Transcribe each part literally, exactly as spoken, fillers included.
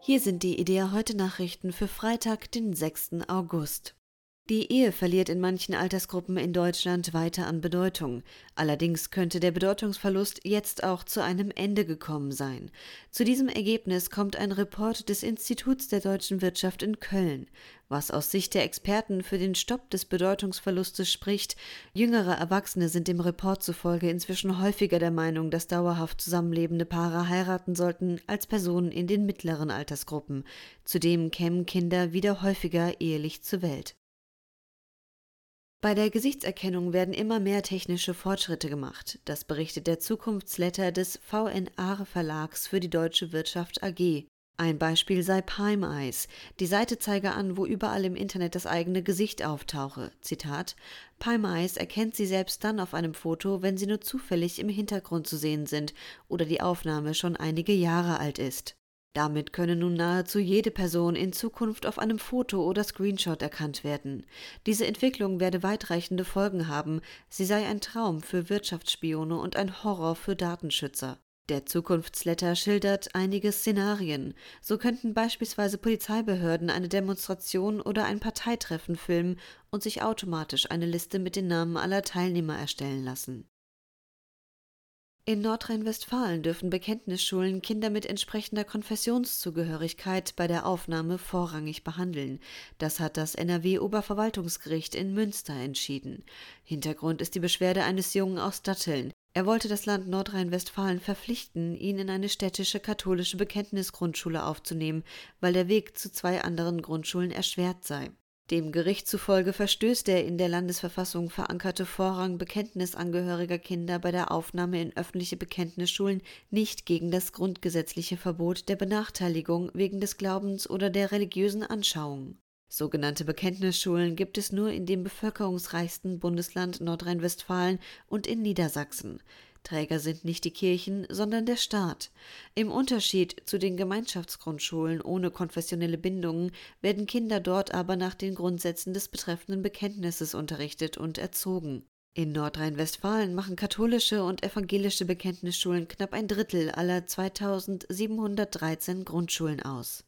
Hier sind die IDEA heute Nachrichten für Freitag, den sechsten August. Die Ehe verliert in manchen Altersgruppen in Deutschland weiter an Bedeutung. Allerdings könnte der Bedeutungsverlust jetzt auch zu einem Ende gekommen sein. Zu diesem Ergebnis kommt ein Report des Instituts der deutschen Wirtschaft in Köln. Was aus Sicht der Experten für den Stopp des Bedeutungsverlustes spricht: Jüngere Erwachsene sind dem Report zufolge inzwischen häufiger der Meinung, dass dauerhaft zusammenlebende Paare heiraten sollten, als Personen in den mittleren Altersgruppen. Zudem kämen Kinder wieder häufiger ehelich zur Welt. Bei der Gesichtserkennung werden immer mehr technische Fortschritte gemacht. Das berichtet der Zukunftsletter des V N A-Verlags für die deutsche Wirtschaft A G. Ein Beispiel sei Palm Eyes. Die Seite zeige an, wo überall im Internet das eigene Gesicht auftauche. Zitat: Palm Eyes erkennt sie selbst dann auf einem Foto, wenn sie nur zufällig im Hintergrund zu sehen sind oder die Aufnahme schon einige Jahre alt ist. Damit könne nun nahezu jede Person in Zukunft auf einem Foto oder Screenshot erkannt werden. Diese Entwicklung werde weitreichende Folgen haben. Sie sei ein Traum für Wirtschaftsspione und ein Horror für Datenschützer. Der Zukunftsletter schildert einige Szenarien. So könnten beispielsweise Polizeibehörden eine Demonstration oder ein Parteitreffen filmen und sich automatisch eine Liste mit den Namen aller Teilnehmer erstellen lassen. In Nordrhein-Westfalen dürfen Bekenntnisschulen Kinder mit entsprechender Konfessionszugehörigkeit bei der Aufnahme vorrangig behandeln. Das hat das N R W-Oberverwaltungsgericht in Münster entschieden. Hintergrund ist die Beschwerde eines Jungen aus Datteln. Er wollte das Land Nordrhein-Westfalen verpflichten, ihn in eine städtische katholische Bekenntnisgrundschule aufzunehmen, weil der Weg zu zwei anderen Grundschulen erschwert sei. Dem Gericht zufolge verstößt der in der Landesverfassung verankerte Vorrang bekenntnisangehöriger Kinder bei der Aufnahme in öffentliche Bekenntnisschulen nicht gegen das grundgesetzliche Verbot der Benachteiligung wegen des Glaubens oder der religiösen Anschauung. Sogenannte Bekenntnisschulen gibt es nur in dem bevölkerungsreichsten Bundesland Nordrhein-Westfalen und in Niedersachsen. Träger sind nicht die Kirchen, sondern der Staat. Im Unterschied zu den Gemeinschaftsgrundschulen ohne konfessionelle Bindungen werden Kinder dort aber nach den Grundsätzen des betreffenden Bekenntnisses unterrichtet und erzogen. In Nordrhein-Westfalen machen katholische und evangelische Bekenntnisschulen knapp ein Drittel aller zweitausendsiebenhundertdreizehn Grundschulen aus.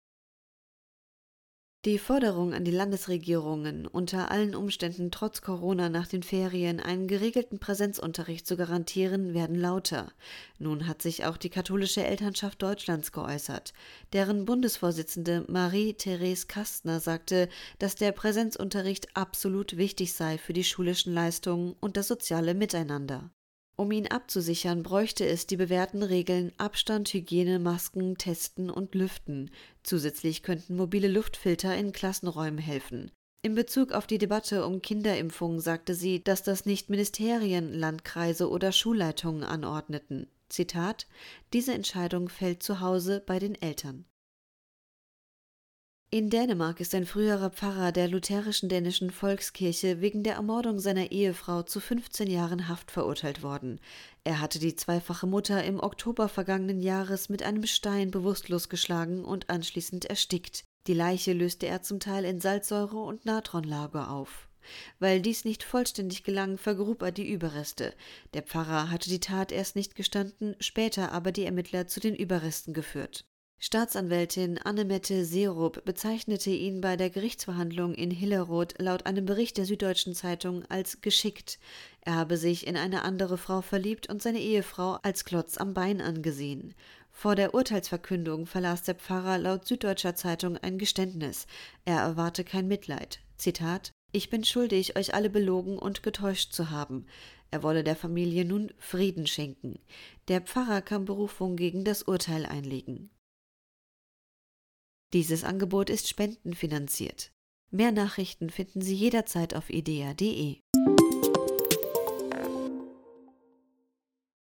Die Forderung an die Landesregierungen, unter allen Umständen trotz Corona nach den Ferien einen geregelten Präsenzunterricht zu garantieren, werden lauter. Nun hat sich auch die katholische Elternschaft Deutschlands geäußert. Deren Bundesvorsitzende Marie-Therese Kastner sagte, dass der Präsenzunterricht absolut wichtig sei für die schulischen Leistungen und das soziale Miteinander. Um ihn abzusichern, bräuchte es die bewährten Regeln Abstand, Hygiene, Masken, Testen und Lüften. Zusätzlich könnten mobile Luftfilter in Klassenräumen helfen. In Bezug auf die Debatte um Kinderimpfungen sagte sie, dass das nicht Ministerien, Landkreise oder Schulleitungen anordneten. Zitat: Diese Entscheidung fällt zu Hause bei den Eltern. In Dänemark ist ein früherer Pfarrer der lutherischen dänischen Volkskirche wegen der Ermordung seiner Ehefrau zu fünfzehn Jahren Haft verurteilt worden. Er hatte die zweifache Mutter im Oktober vergangenen Jahres mit einem Stein bewusstlos geschlagen und anschließend erstickt. Die Leiche löste er zum Teil in Salzsäure und Natronlager auf. Weil dies nicht vollständig gelang, vergrub er die Überreste. Der Pfarrer hatte die Tat erst nicht gestanden, später aber die Ermittler zu den Überresten geführt. Staatsanwältin Annemette Seerup bezeichnete ihn bei der Gerichtsverhandlung in Hillerød laut einem Bericht der Süddeutschen Zeitung als geschickt. Er habe sich in eine andere Frau verliebt und seine Ehefrau als Klotz am Bein angesehen. Vor der Urteilsverkündung verlas der Pfarrer laut Süddeutscher Zeitung ein Geständnis. Er erwarte kein Mitleid. Zitat: Ich bin schuldig, euch alle belogen und getäuscht zu haben. Er wolle der Familie nun Frieden schenken. Der Pfarrer kann Berufung gegen das Urteil einlegen. Dieses Angebot ist spendenfinanziert. Mehr Nachrichten finden Sie jederzeit auf idea punkt de.